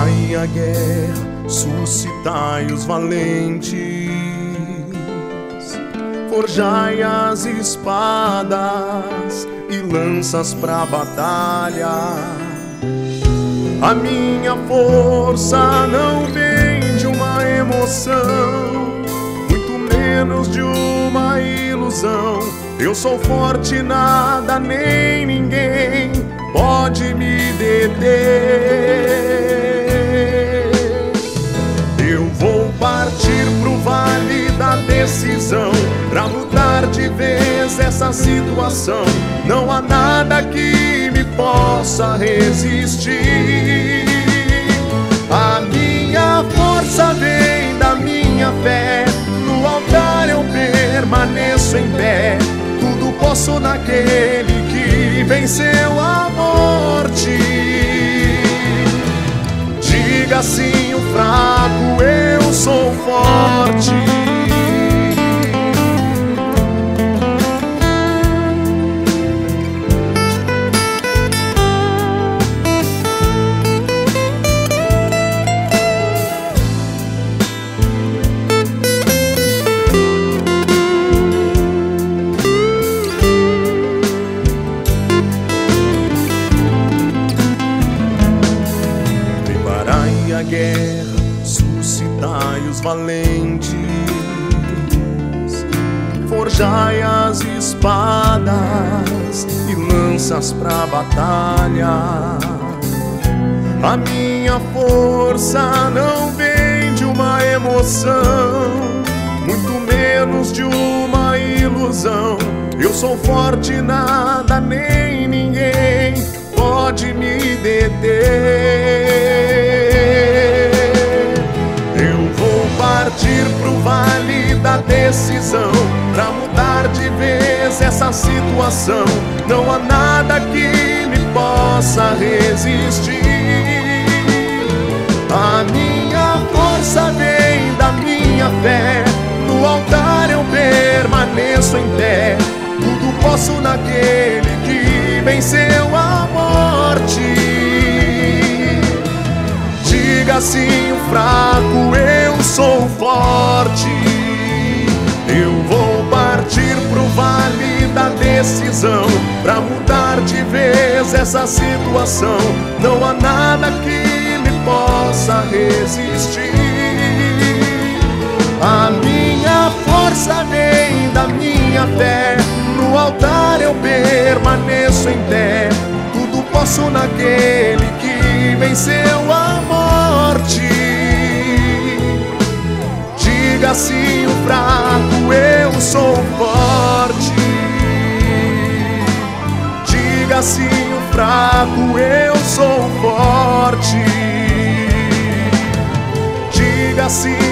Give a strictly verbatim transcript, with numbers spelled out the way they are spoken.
Preparai a guerra, suscitai os valentes, forjai as espadas e lanças pra batalha. A minha força não vem de uma emoção, muito menos de uma ilusão. Eu sou forte, nada nem ninguém pode me deter. Eu vou partir pro vale da decisão, pra mudar de vez essa situação. Não há nada que me possa resistir. A minha força vem da minha fé, no altar eu permaneço em pé. Tudo posso naquele que venceu a morte. Diga assim o fraco, eu sou forte. A guerra, suscitai os valentes, forjai as espadas e lanças pra batalha. A minha força não vem de uma emoção, muito menos de uma ilusão. Eu sou forte, nada nem ninguém pode me deter. Partir pro vale da decisão, pra mudar de vez essa situação. Não há nada que me possa resistir. A minha força vem da minha fé, no altar eu permaneço em pé. Tudo posso naquele que venceu a morte. Diga assim o fraco, eu sou forte. Eu vou partir pro vale da decisão, pra mudar de vez essa situação. Não há nada que me possa resistir. A minha força vem da minha fé, no altar eu permaneço em pé. Tudo posso naquele que venceu a morte. Diga assim o fraco, eu sou forte. Diga assim o fraco, eu sou forte. Diga assim